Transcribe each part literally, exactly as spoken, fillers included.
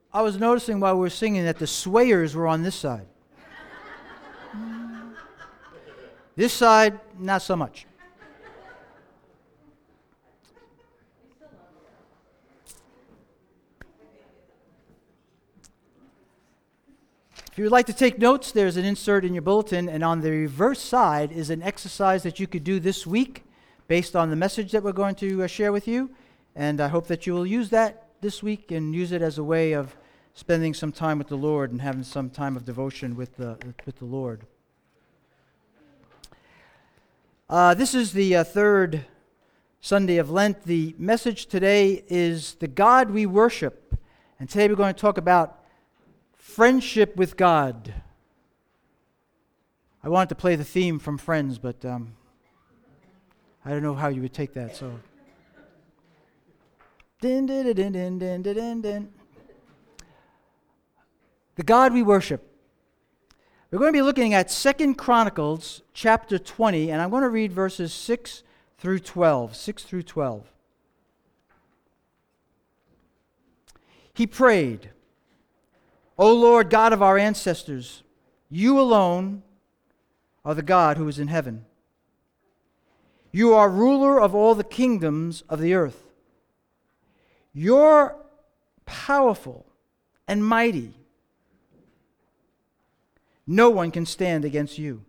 I was noticing while we were singing that the swayers were on this side. This side, not so much. If you would like to take notes, there's an insert in your bulletin, and on the reverse side is an exercise that you could do this week based on the message that we're going to uh, share with you. And I hope that you will use that this week and use it as a way of spending some time with the Lord and having some time of devotion with the, with the Lord. Uh, this is the uh, third Sunday of Lent. The message today is the God we worship. And today we're going to talk about friendship with God. I wanted to play the theme from Friends, but um, I don't know how you would take that. So, din din din din din din din din. The God we worship. We're going to be looking at Second Chronicles chapter twenty, and I'm going to read verses six through twelve. six through twelve. He prayed, O Lord God of our ancestors, you alone are the God who is in heaven. You are ruler of all the kingdoms of the earth. You're powerful and mighty. No one can stand against you.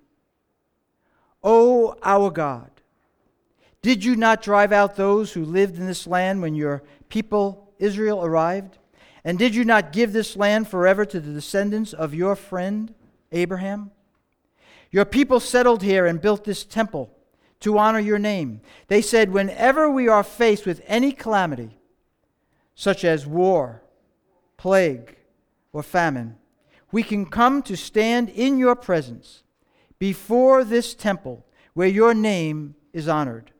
O our God, did you not drive out those who lived in this land when your people Israel arrived? And did you not give this land forever to the descendants of your friend Abraham? Your people settled here and built this temple to honor your name. They said, whenever we are faced with any calamity, such as war, plague, or famine, we can come to stand in your presence before this temple where your name is honored.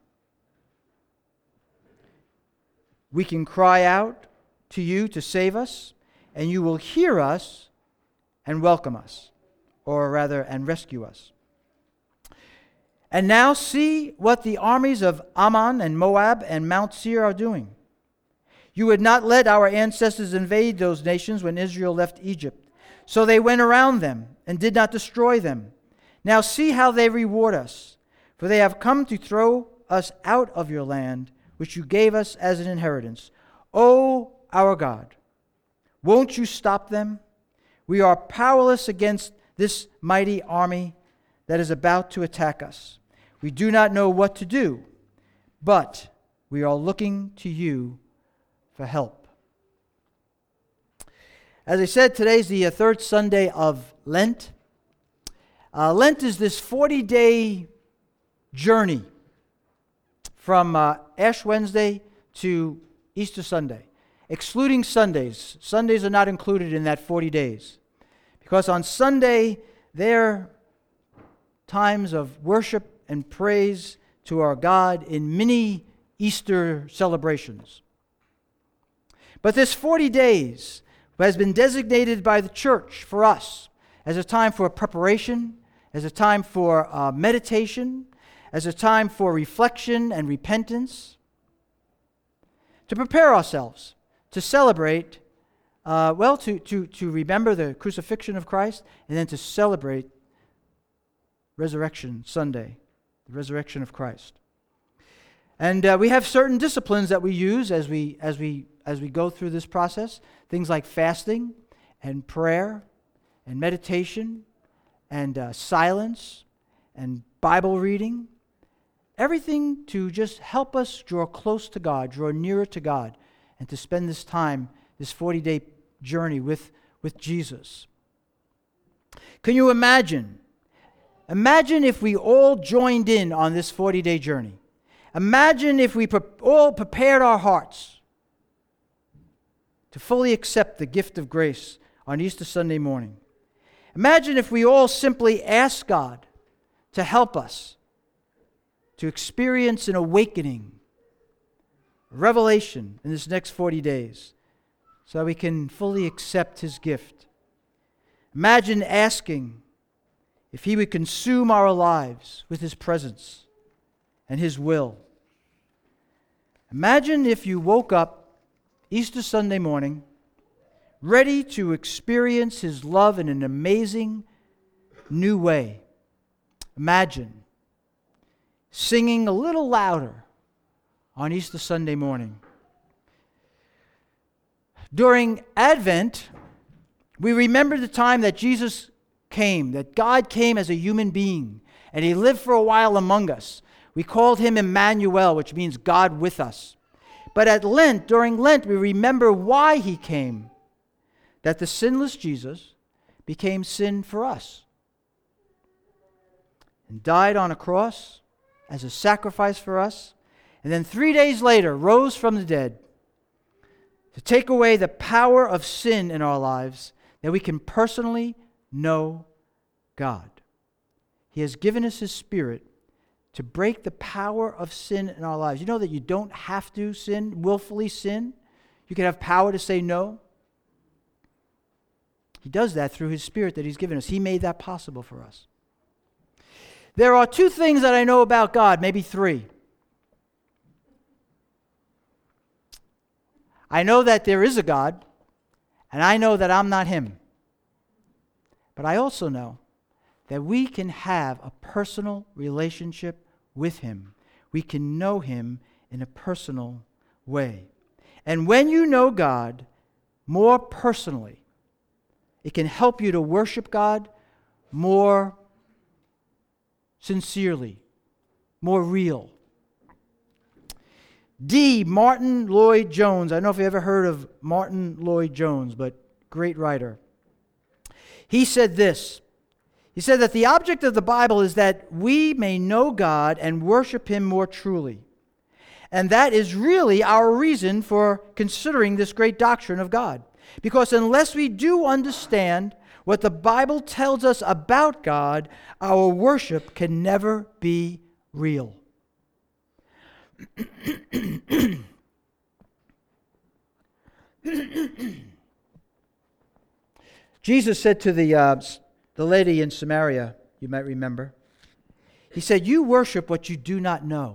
We can cry out to you to save us, and you will hear us and welcome us, or rather, and rescue us. And now see what the armies of Ammon and Moab and Mount Seir are doing. You would not let our ancestors invade those nations when Israel left Egypt. So they went around them and did not destroy them. Now see how they reward us, for they have come to throw us out of your land, which you gave us as an inheritance. O our God, won't you stop them? We are powerless against this mighty army that is about to attack us. We do not know what to do, but we are looking to you for help. As I said, today's the uh, third Sunday of Lent. Uh, Lent is this forty-day journey from uh, Ash Wednesday to Easter Sunday, excluding Sundays. Sundays are not included in that forty days, because on Sunday, they're times of worship and praise to our God in many Easter celebrations. But this forty days has been designated by the church for us as a time for preparation, as a time for uh, meditation, as a time for reflection and repentance, to prepare ourselves to celebrate, uh, well, to, to, to remember the crucifixion of Christ, and then to celebrate Resurrection Sunday, the resurrection of Christ. And uh, we have certain disciplines that we use as we as we as we go through this process. Things like fasting and prayer and meditation and uh, silence and Bible reading. Everything to just help us draw close to God, draw nearer to God, and to spend this time, this forty-day journey with, with Jesus. Can you imagine? Imagine if we all joined in on this forty-day journey. Imagine if we pre- all prepared our hearts to fully accept the gift of grace on Easter Sunday morning. Imagine if we all simply asked God to help us to experience an awakening, a revelation in this next forty days, so that we can fully accept His gift. Imagine asking if He would consume our lives with His presence and His will. Imagine if you woke up Easter Sunday morning ready to experience His love in an amazing new way. Imagine singing a little louder on Easter Sunday morning. During Advent, we remember the time that Jesus came, that God came as a human being, and He lived for a while among us. We called Him Emmanuel, which means God with us. But at Lent, during Lent, we remember why He came, that the sinless Jesus became sin for us and died on a cross as a sacrifice for us, and then three days later rose from the dead to take away the power of sin in our lives, that we can personally know God. He has given us His Spirit to break the power of sin in our lives. You know that you don't have to sin, willfully sin. You can have power to say no. He does that through His Spirit that He's given us. He made that possible for us. There are two things that I know about God, maybe three. I know that there is a God, and I know that I'm not Him. But I also know that we can have a personal relationship with Him. We can know Him in a personal way. And when you know God more personally, it can help you to worship God more sincerely, more real. D. Martin Lloyd-Jones. I don't know if you ever heard of Martin Lloyd-Jones, but great writer. He said this. He said that the object of the Bible is that we may know God and worship Him more truly. And that is really our reason for considering this great doctrine of God. Because unless we do understand what the Bible tells us about God, our worship can never be real. Jesus said to the, uh, the lady in Samaria, you might remember, He said, "You worship what you do not know."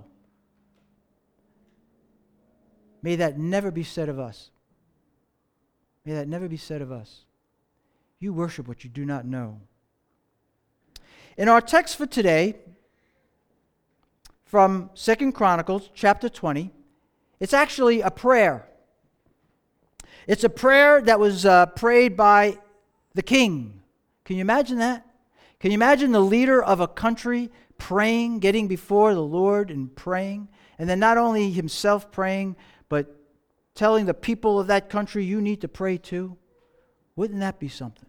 May that never be said of us. May that never be said of us. You worship what you do not know. In our text for today, from Second Chronicles chapter twenty, it's actually a prayer. It's a prayer that was uh, prayed by the king. Can you imagine that? Can you imagine the leader of a country praying, getting before the Lord and praying, and then not only himself praying, but telling the people of that country, you need to pray too? Wouldn't that be something?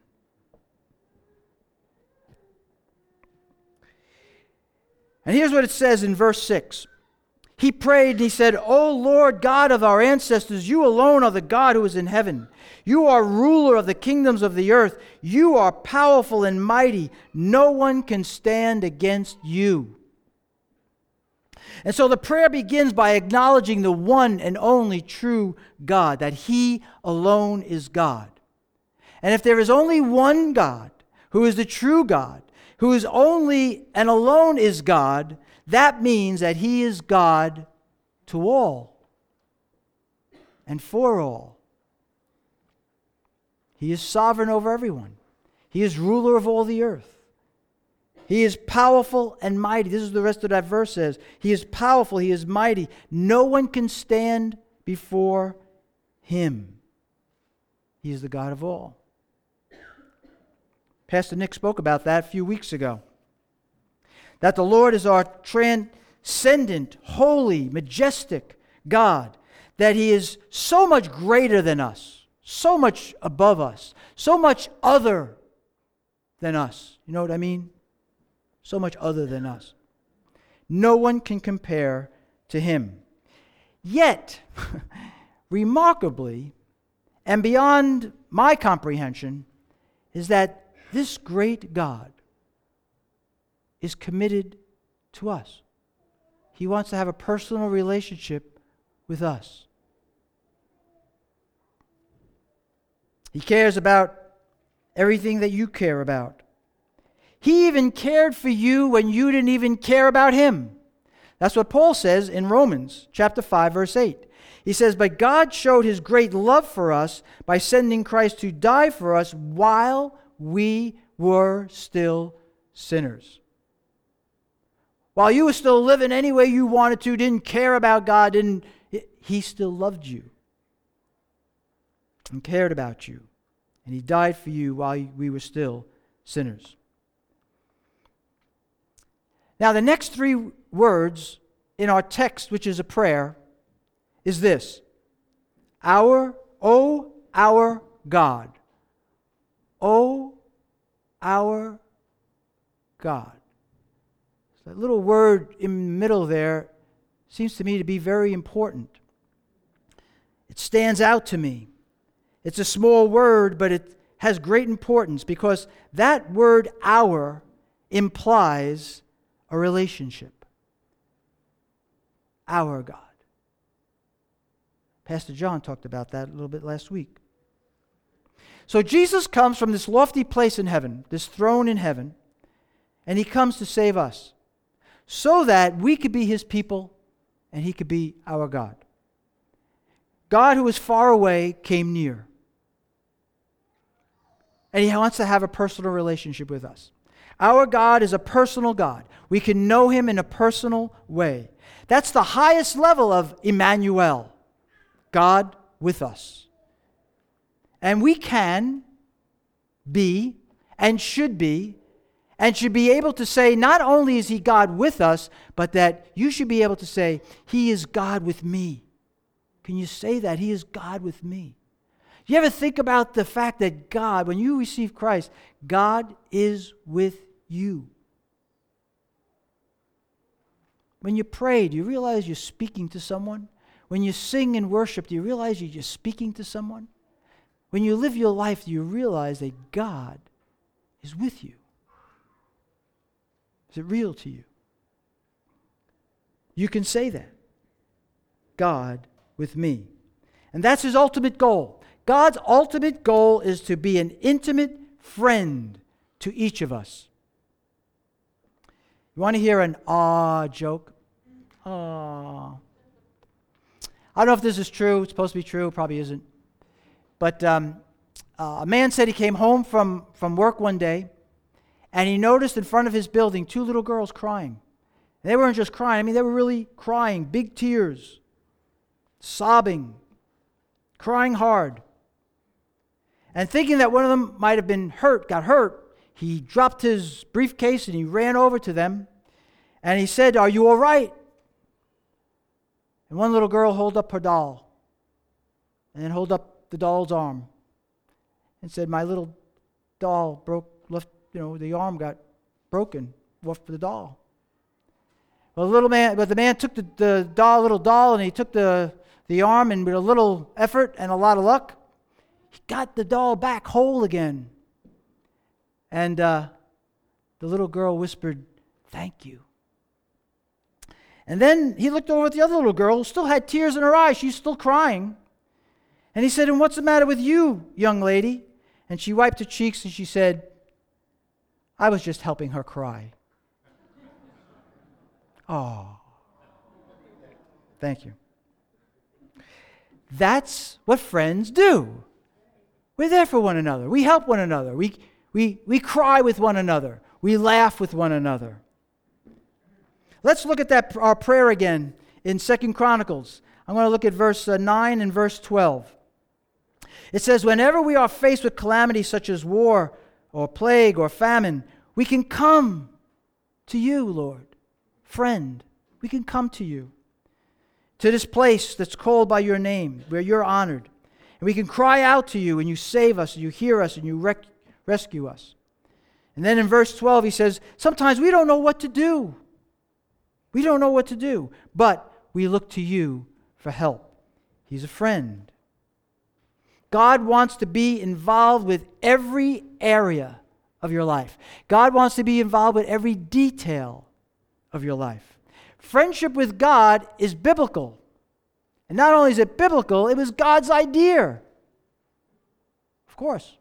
And here's what it says in verse six. He prayed and he said, "O Lord God of our ancestors, you alone are the God who is in heaven. You are ruler of the kingdoms of the earth. You are powerful and mighty. No one can stand against you." And so the prayer begins by acknowledging the one and only true God, that He alone is God. And if there is only one God, who is the true God, who is only and alone is God, that means that He is God to all and for all. He is sovereign over everyone. He is ruler of all the earth. He is powerful and mighty. This is the rest of that verse says. He is powerful. He is mighty. No one can stand before Him. He is the God of all. Pastor Nick spoke about that a few weeks ago. That the Lord is our transcendent, holy, majestic God. That He is so much greater than us, so much above us, so much other than us. You know what I mean? So much other than us. No one can compare to Him. Yet, remarkably, and beyond my comprehension, is that this great God is committed to us. He wants to have a personal relationship with us. He cares about everything that you care about. He even cared for you when you didn't even care about Him. That's what Paul says in Romans chapter five, verse eight. He says, "But God showed his great love for us by sending Christ to die for us while we were still sinners." While you were still living any way you wanted to, didn't care about God, didn't, he still loved you and cared about you. And he died for you while we were still sinners. Now, the next three words in our text, which is a prayer, is this: Our, O our God. O our God. So that little word in the middle there seems to me to be very important. It stands out to me. It's a small word, but it has great importance because that word "our" implies a relationship. Our God. Pastor John talked about that a little bit last week. So Jesus comes from this lofty place in heaven, this throne in heaven, and he comes to save us so that we could be his people and he could be our God. God, who was far away, came near. And he wants to have a personal relationship with us. Our God is a personal God. We can know him in a personal way. That's the highest level of Emmanuel, God with us. And we can be and should be and should be able to say, not only is he God with us, but that you should be able to say, he is God with me. Can you say that? He is God with me. You ever think about the fact that God, when you receive Christ, God is with you? When you pray, do you realize you're speaking to someone? When you sing and worship, do you realize you're just speaking to someone? When you live your life, do you realize that God is with you? Is it real to you? You can say that. God with me. And that's his ultimate goal. God's ultimate goal is to be an intimate friend to each of us. You want to hear an ah joke? Ah. I don't know if this is true. It's supposed to be true. It probably isn't. But um, uh, a man said he came home from, from work one day, and he noticed in front of his building two little girls crying. And they weren't just crying. I mean, they were really crying, big tears, sobbing, crying hard. And thinking that one of them might have been hurt, got hurt, he dropped his briefcase and he ran over to them. And he said, "Are you all right?" And one little girl held up her doll. And then held up the doll's arm. And said, "My little doll broke, left, you know, the arm got broken off the doll." Well, the little man, but the man took the, the doll, little doll, and he took the, the arm, and with a little effort and a lot of luck, he got the doll back whole again. And uh, the little girl whispered, "Thank you." And then he looked over at the other little girl who still had tears in her eyes. She's still crying. And he said, "And what's the matter with you, young lady?" And she wiped her cheeks and she said, "I was just helping her cry." Oh, thank you. That's what friends do. We're there for one another. We help one another. We, we, we cry with one another. We laugh with one another. Let's look at that our prayer again in Second Chronicles. I'm going to look at verse uh, nine and verse twelve. It says, "Whenever we are faced with calamity such as war or plague or famine, we can come to you, Lord. Friend, we can come to you, to this place that's called by your name, where you're honored. And we can cry out to you, and you save us, and you hear us, and you rec- rescue us." And then in verse twelve, he says, sometimes we don't know what to do. We don't know what to do, but we look to you for help. He's a friend. God wants to be involved with every area of your life. God wants to be involved with every detail of your life. Friendship with God is biblical. And not only is it biblical, it was God's idea. Of course.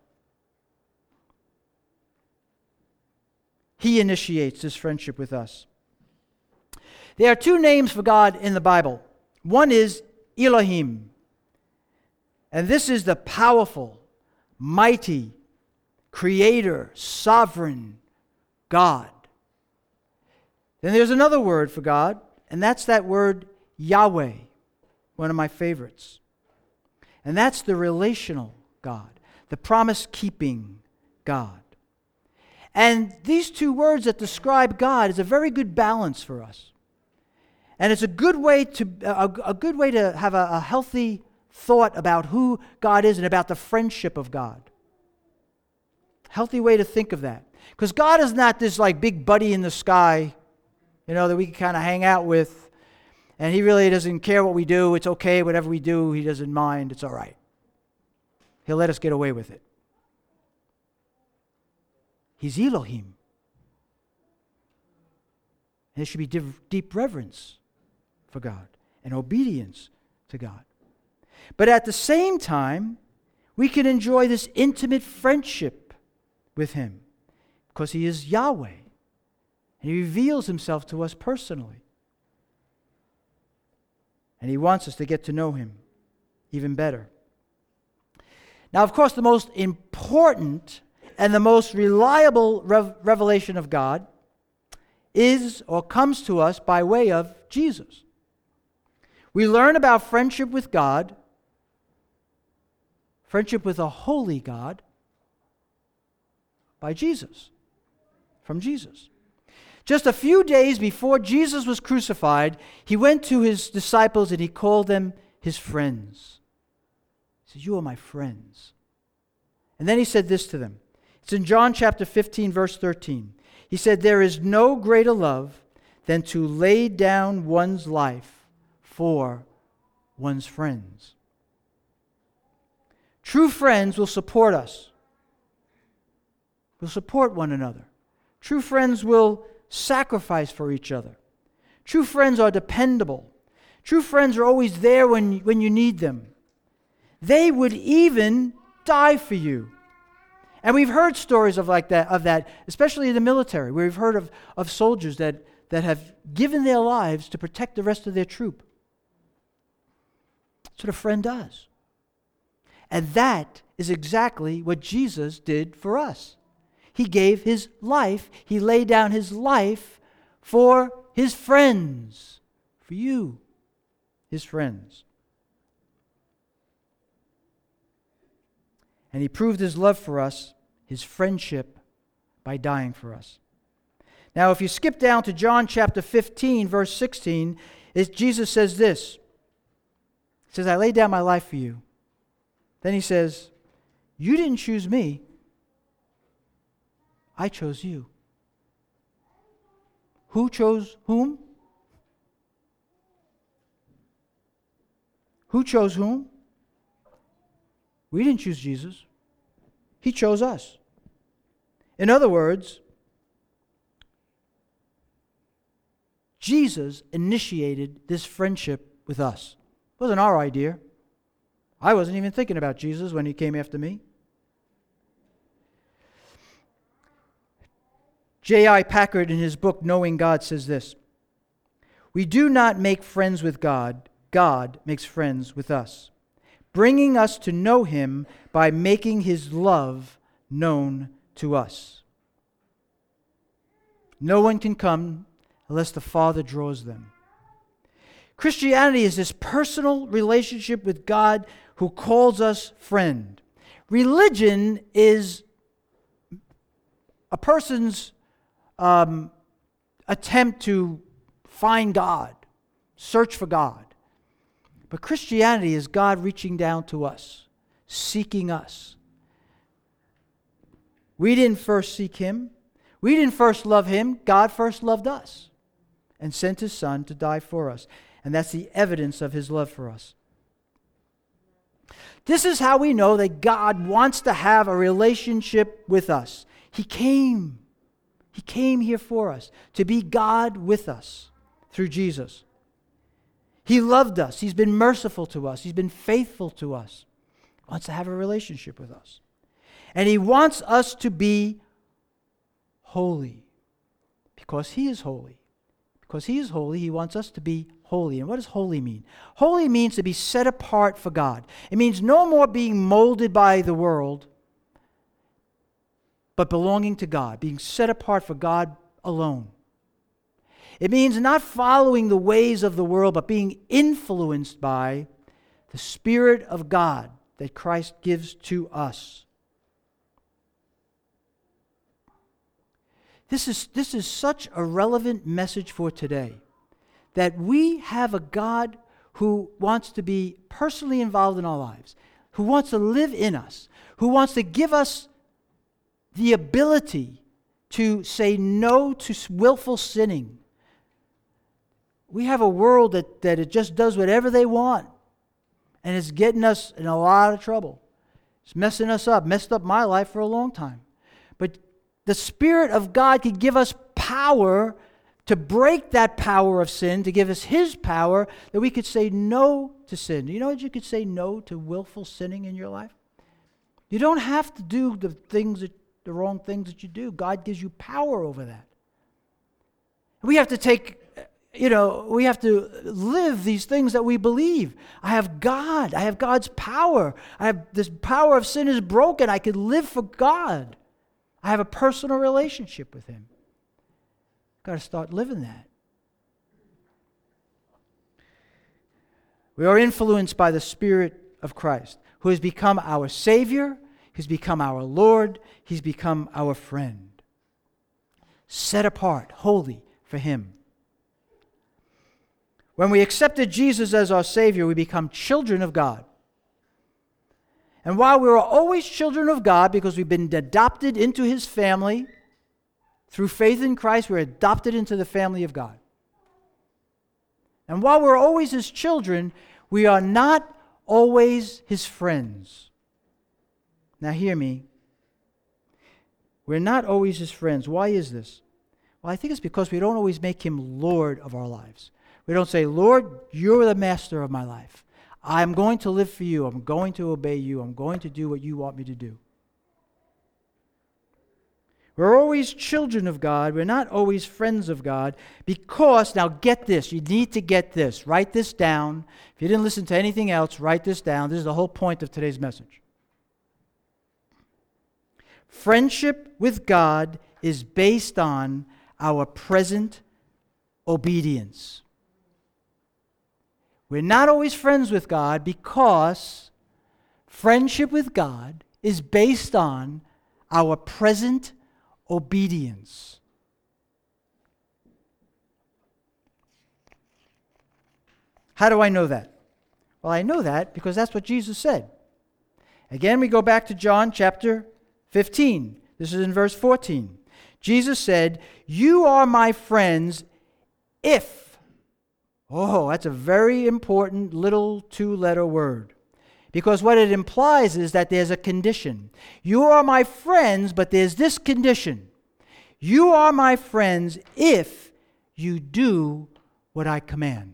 He initiates this friendship with us. There are two names for God in the Bible. One is Elohim. And this is the powerful, mighty, creator, sovereign God. Then there's another word for God, and that's that word Yahweh, one of my favorites. And that's the relational God, the promise-keeping God. And these two words that describe God is a very good balance for us. And it's a good way to a, a good way to have a, a healthy thought about who God is and about the friendship of God. Healthy way to think of that. Because God is not this like big buddy in the sky, you know, that we can kind of hang out with. And He really doesn't care what we do. It's okay, whatever we do, He doesn't mind. It's all right. He'll let us get away with it. He's Elohim. And there should be deep, deep reverence for God and obedience to God. But at the same time, we can enjoy this intimate friendship with Him because He is Yahweh. And He reveals Himself to us personally. And He wants us to get to know Him even better. Now, of course, the most important and the most reliable rev- revelation of God is or comes to us by way of Jesus. We learn about friendship with God, friendship with a holy God, by Jesus, from Jesus. Just a few days before Jesus was crucified, He went to His disciples and He called them His friends. He said, "You are my friends." And then He said this to them. It's in John chapter fifteen, verse thirteen. He said, "There is no greater love than to lay down one's life for one's friends." True friends will support us, will support one another. True friends will sacrifice for each other. True friends are dependable. True friends are always there when, when you need them. They would even die for you. And we've heard stories of like that, of that, especially in the military, where we've heard of, of soldiers that, that have given their lives to protect the rest of their troop. That's what a friend does. And that is exactly what Jesus did for us. He gave His life, He laid down His life for His friends, for you, His friends. And He proved His love for us, His friendship, by dying for us. Now, if you skip down to John chapter fifteen, verse sixteen, it, Jesus says this. He says, "I laid down my life for you." Then He says, "You didn't choose me. I chose you." Who chose whom? Who chose whom? We didn't choose Jesus. He chose us. In other words, Jesus initiated this friendship with us. It wasn't our idea. I wasn't even thinking about Jesus when He came after me. J I Packer, in his book, Knowing God, says this: "We do not make friends with God. God makes friends with us, bringing us to know Him by making His love known to us. No one can come unless the Father draws them." Christianity is this personal relationship with God who calls us friend. Religion is a person's um, attempt to find God, search for God. But Christianity is God reaching down to us, seeking us. We didn't first seek Him. We didn't first love Him. God first loved us and sent His Son to die for us. And that's the evidence of His love for us. This is how we know that God wants to have a relationship with us. He came. He came here for us, to be God with us through Jesus. He loved us. He's been merciful to us. He's been faithful to us. He wants to have a relationship with us. And He wants us to be holy because He is holy, Because he is holy, he wants us to be holy. And what does holy mean? Holy means to be set apart for God. It means no more being molded by the world, but belonging to God, being set apart for God alone. It means not following the ways of the world, but being influenced by the Spirit of God that Christ gives to us. This is, this is such a relevant message for today, that we have a God who wants to be personally involved in our lives, who wants to live in us, who wants to give us the ability to say no to willful sinning. We have a world that, that it just does whatever they want, and it's getting us in a lot of trouble. It's messing us up, messed up my life for a long time. But the Spirit of God can give us power to break that power of sin, to give us His power, that we could say no to sin. Do you know that you could say no to willful sinning in your life? You don't have to do the things that, the wrong things that you do. God gives you power over that. We have to take, you know, we have to live these things that we believe. I have God. I have God's power. I have this power of sin is broken. I can live for God. I have a personal relationship with Him. Got to start living that. We are influenced by the Spirit of Christ, who has become our Savior, He's become our Lord, He's become our friend. Set apart, holy for Him. When we accepted Jesus as our Savior, we become children of God. And while we are always children of God because we've been adopted into His family, through faith in Christ, we're adopted into the family of God. And while we're always His children, we are not always His friends. Now hear me. We're not always His friends. Why is this? Well, I think it's because we don't always make Him Lord of our lives. We don't say, Lord, you're the master of my life. I'm going to live for you. I'm going to obey you. I'm going to do what you want me to do. We're always children of God. We're not always friends of God because, now get this, you need to get this. Write this down. If you didn't listen to anything else, write this down. This is the whole point of today's message. Friendship with God is based on our present obedience. We're not always friends with God because friendship with God is based on our present obedience. How do I know that? Well, I know that because that's what Jesus said. Again, we go back to John chapter fifteen. This is in verse fourteen. Jesus said, "You are my friends if..." Oh, that's a very important little two-letter word. Because what it implies is that there's a condition. You are my friends, but there's this condition. You are my friends if you do what I command.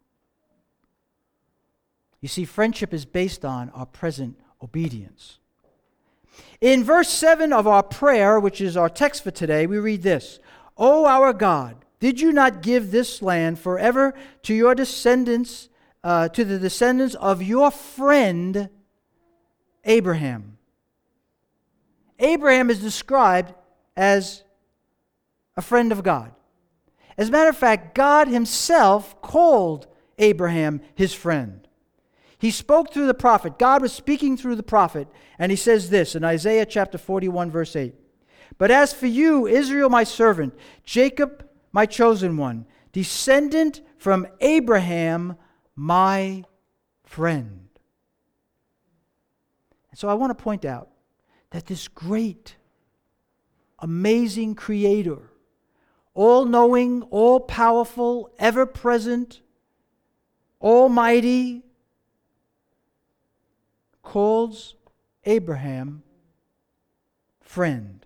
You see, friendship is based on our present obedience. In verse seven of our prayer, which is our text for today, we read this: "O our God, did you not give this land forever to your descendants, uh, to the descendants of your friend Abraham?" Abraham is described as a friend of God. As a matter of fact, God Himself called Abraham His friend. He spoke through the prophet. God was speaking through the prophet, and He says this in Isaiah chapter forty-one, verse eight. "But as for you, Israel my servant, Jacob my chosen one, descendant from Abraham, my friend." And so I want to point out that this great, amazing Creator, all-knowing, all-powerful, ever-present, almighty, calls Abraham friend.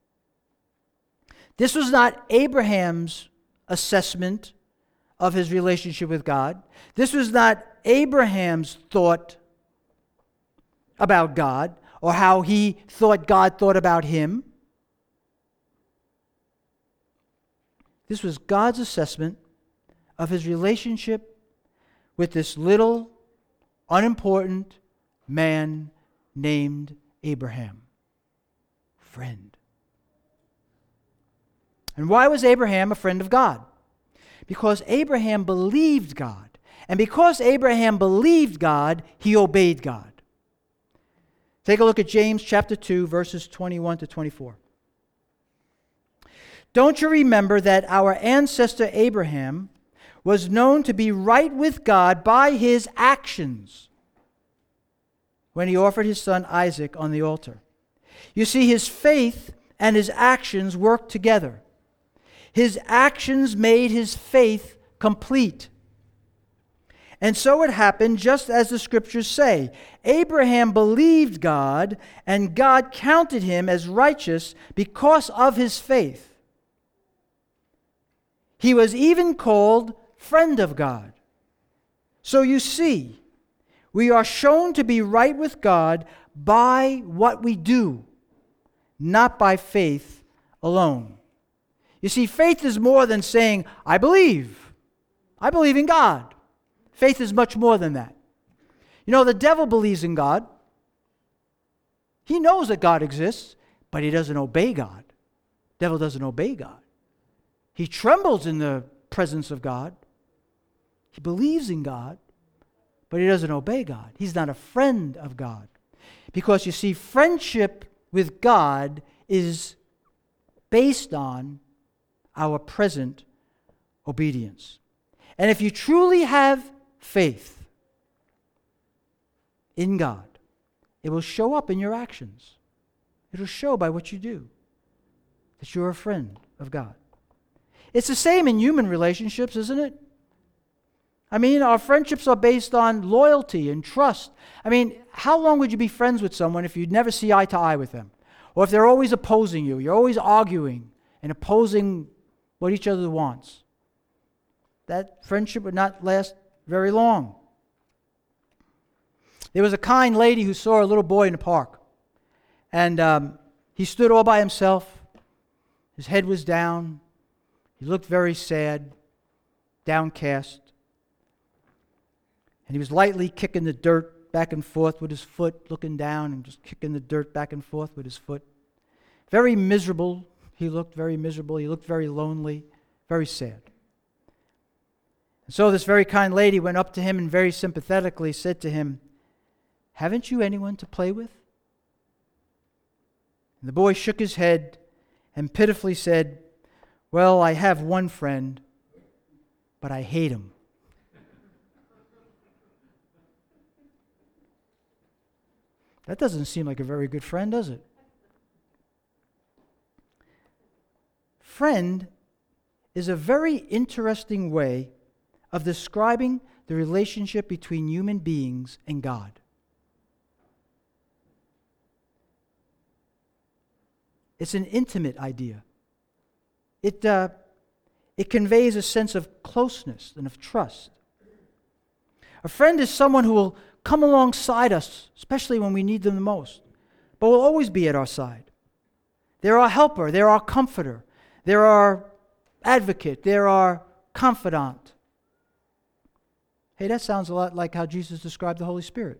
This was not Abraham's assessment of his relationship with God. This was not Abraham's thought about God or how he thought God thought about him. This was God's assessment of his relationship with this little, unimportant man named Abraham. Friend. And why was Abraham a friend of God? Because Abraham believed God. And because Abraham believed God, he obeyed God. Take a look at James chapter two, verses twenty-one to twenty-four. Don't you remember that our ancestor Abraham was known to be right with God by his actions when he offered his son Isaac on the altar? You see, his faith and his actions worked together. His actions made his faith complete. And so it happened just as the scriptures say. Abraham believed God, and God counted him as righteous because of his faith. He was even called friend of God. So you see, we are shown to be right with God by what we do, not by faith alone. You see, faith is more than saying, I believe. I believe in God. Faith is much more than that. You know, the devil believes in God. He knows that God exists, but he doesn't obey God. The devil doesn't obey God. He trembles in the presence of God. He believes in God, but he doesn't obey God. He's not a friend of God. Because you see, friendship with God is based on our present obedience. And if you truly have faith in God, it will show up in your actions. It will show by what you do that you're a friend of God. It's the same in human relationships, isn't it? I mean, our friendships are based on loyalty and trust. I mean, how long would you be friends with someone if you'd never see eye to eye with them? Or if they're always opposing you, you're always arguing and opposing what each other wants? That friendship would not last very long. There was a kind lady who saw a little boy in the park. And um, he stood all by himself. His head was down. He looked very sad, downcast. And he was lightly kicking the dirt back and forth with his foot, looking down and just kicking the dirt back and forth with his foot. Very miserable. He looked very miserable. He looked very lonely, very sad. And so this very kind lady went up to him and very sympathetically said to him, "Haven't you anyone to play with?" And the boy shook his head and pitifully said, "Well, I have one friend, but I hate him." That doesn't seem like a very good friend, does it? Friend is a very interesting way of describing the relationship between human beings and God. It's an intimate idea. It, uh, it conveys a sense of closeness and of trust. A friend is someone who will come alongside us, especially when we need them the most, but will always be at our side. They're our helper, they're our comforter, they're our advocate, they're our confidant. Hey, that sounds a lot like how Jesus described the Holy Spirit.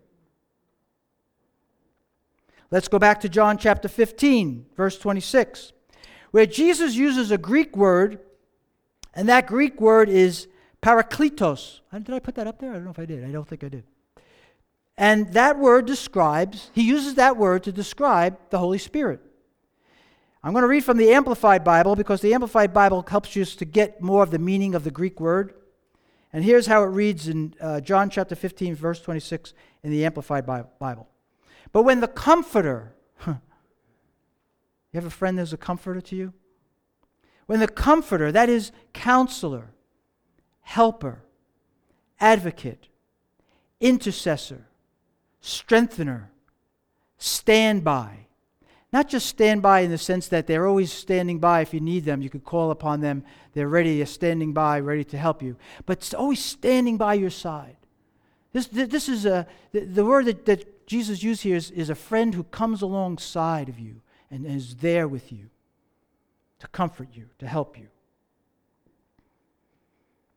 Let's go back to John chapter fifteen, verse twenty-six, where Jesus uses a Greek word, and that Greek word is parakletos. Did I put that up there? I don't know if I did. I don't think I did. And that word describes, he uses that word to describe the Holy Spirit. I'm going to read from the Amplified Bible because the Amplified Bible helps you to get more of the meaning of the Greek word. And here's how it reads in uh, John chapter fifteen, verse twenty-six in the Amplified Bible. But when the Comforter, huh, you have a friend that's a comforter to you? When the Comforter, that is counselor, helper, advocate, intercessor, strengthener, standby. Not just stand by in the sense that they're always standing by if you need them. You could call upon them. They're ready, they're standing by, ready to help you. But it's always standing by your side. This, this is a, the, the word that, that Jesus used here is, is a friend who comes alongside of you and is there with you to comfort you, to help you.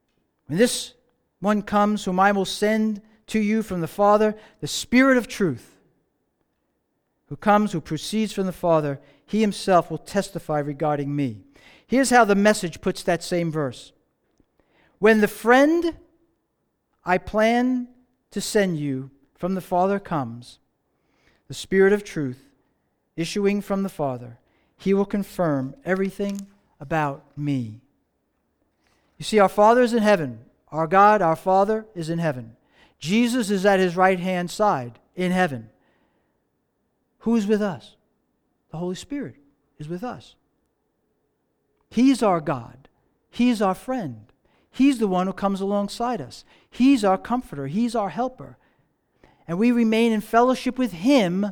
When this one comes, whom I will send to you from the Father, the Spirit of truth, who comes, who proceeds from the Father, he himself will testify regarding me. Here's how the Message puts that same verse. When the friend I plan to send you from the Father comes, the Spirit of truth issuing from the Father, he will confirm everything about me. You see, our Father is in heaven. Our God, our Father, is in heaven. Jesus is at his right-hand side in heaven. Who is with us? The Holy Spirit is with us. He's our God. He's our friend. He's the one who comes alongside us. He's our comforter. He's our helper. And we remain in fellowship with him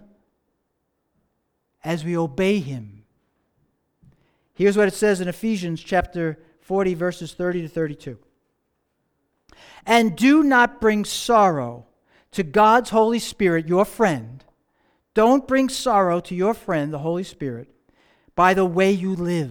as we obey him. Here's what it says in Ephesians chapter forty, verses thirty to thirty-two. And do not bring sorrow to God's Holy Spirit, your friend. Don't bring sorrow to your friend, the Holy Spirit, by the way you live.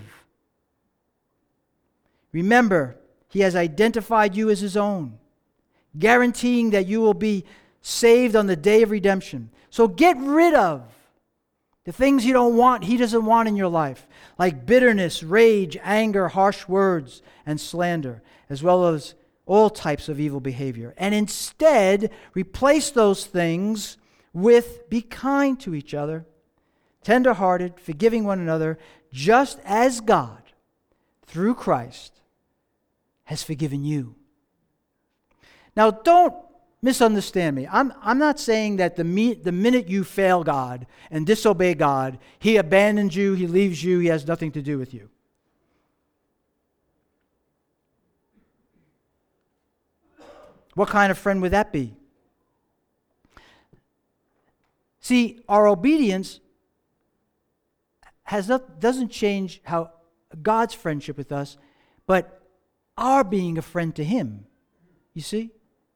Remember, he has identified you as his own, guaranteeing that you will be saved on the day of redemption. So get rid of the things you don't want, he doesn't want in your life, like bitterness, rage, anger, harsh words, and slander, as well as all types of evil behavior. And instead, replace those things with be kind to each other, tender-hearted, forgiving one another, just as God, through Christ, has forgiven you. Now, don't misunderstand me. I'm, I'm not saying that the, me, the minute you fail God and disobey God, he abandons you, he leaves you, he has nothing to do with you. What kind of friend would that be? See, our obedience has not, doesn't change how God's friendship with us, but our being a friend to him. You see?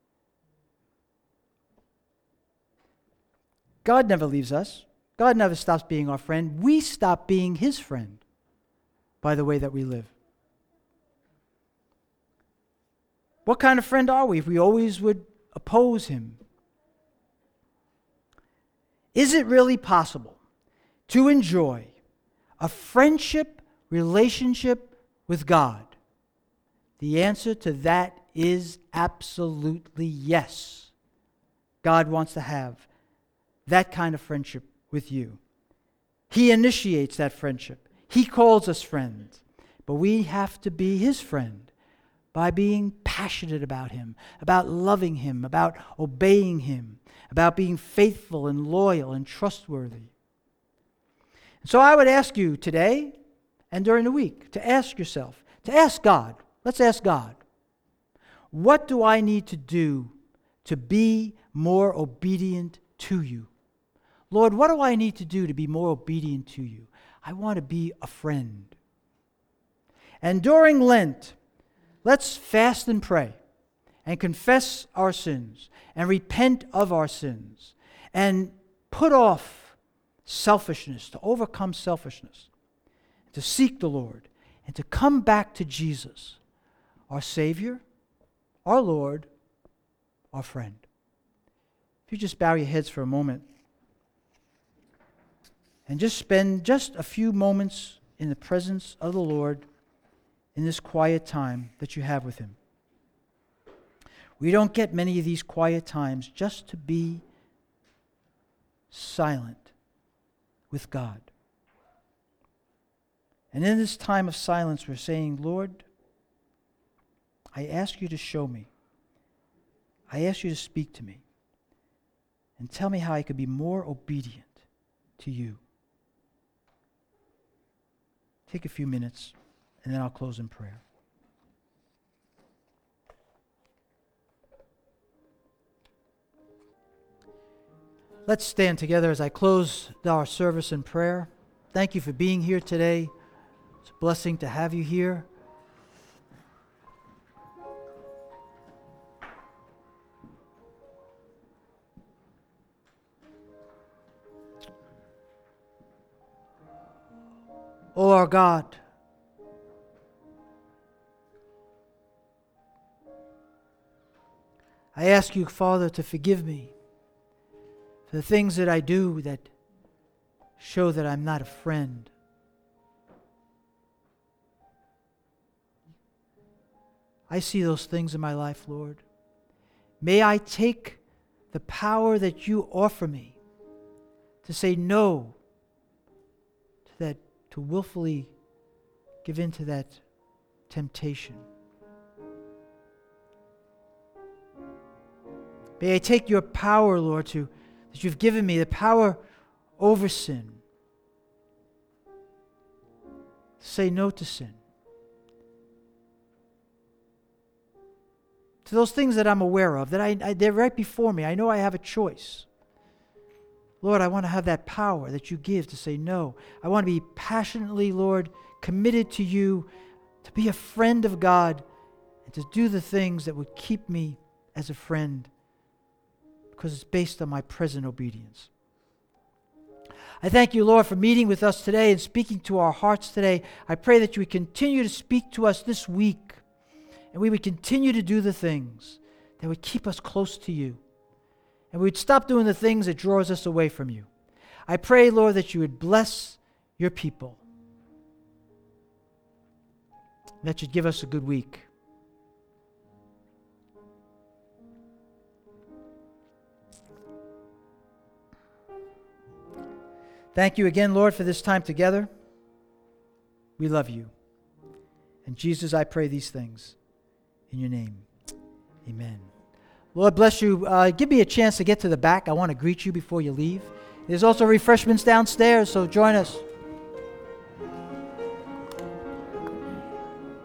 God never leaves us. God never stops being our friend. We stop being his friend by the way that we live. What kind of friend are we if we always would oppose him? Is it really possible to enjoy a friendship relationship with God? The answer to that is absolutely yes. God wants to have that kind of friendship with you. He initiates that friendship. He calls us friends. But we have to be his friend by being passionate about him, about loving him, about obeying him, about being faithful and loyal and trustworthy. So I would ask you today and during the week to ask yourself, to ask God, let's ask God, what do I need to do to be more obedient to you? Lord, what do I need to do to be more obedient to you? I want to be a friend. And during Lent, let's fast and pray and confess our sins and repent of our sins and put off selfishness, to overcome selfishness, to seek the Lord and to come back to Jesus, our Savior, our Lord, our friend. If you just bow your heads for a moment and just spend just a few moments in the presence of the Lord in this quiet time that you have with him. We don't get many of these quiet times just to be silent with God. And in this time of silence, we're saying, Lord, I ask you to show me. I ask you to speak to me and tell me how I could be more obedient to you. Take a few minutes, and then I'll close in prayer. Let's stand together as I close our service in prayer. Thank you for being here today. It's a blessing to have you here. O our God, I ask you, Father, to forgive me for the things that I do that show that I'm not a friend. I see those things in my life, Lord. May I take the power that you offer me to say no to that, to willfully give in to that temptation. May I take your power, Lord, to that you've given me, the power over sin, to say no to sin. To those things that I'm aware of, that I, I, they're right before me. I know I have a choice. Lord, I want to have that power that you give to say no. I want to be passionately, Lord, committed to you, to be a friend of God, and to do the things that would keep me as a friend, because it's based on my present obedience. I thank you, Lord, for meeting with us today and speaking to our hearts today. I pray that you would continue to speak to us this week, and we would continue to do the things that would keep us close to you. And we would stop doing the things that draws us away from you. I pray, Lord, that you would bless your people. That you'd give us a good week. Thank you again, Lord, for this time together. We love you. And Jesus, I pray these things in your name. Amen. Lord bless you. Uh, give me a chance to get to the back. I want to greet you before you leave. There's also refreshments downstairs, so join us.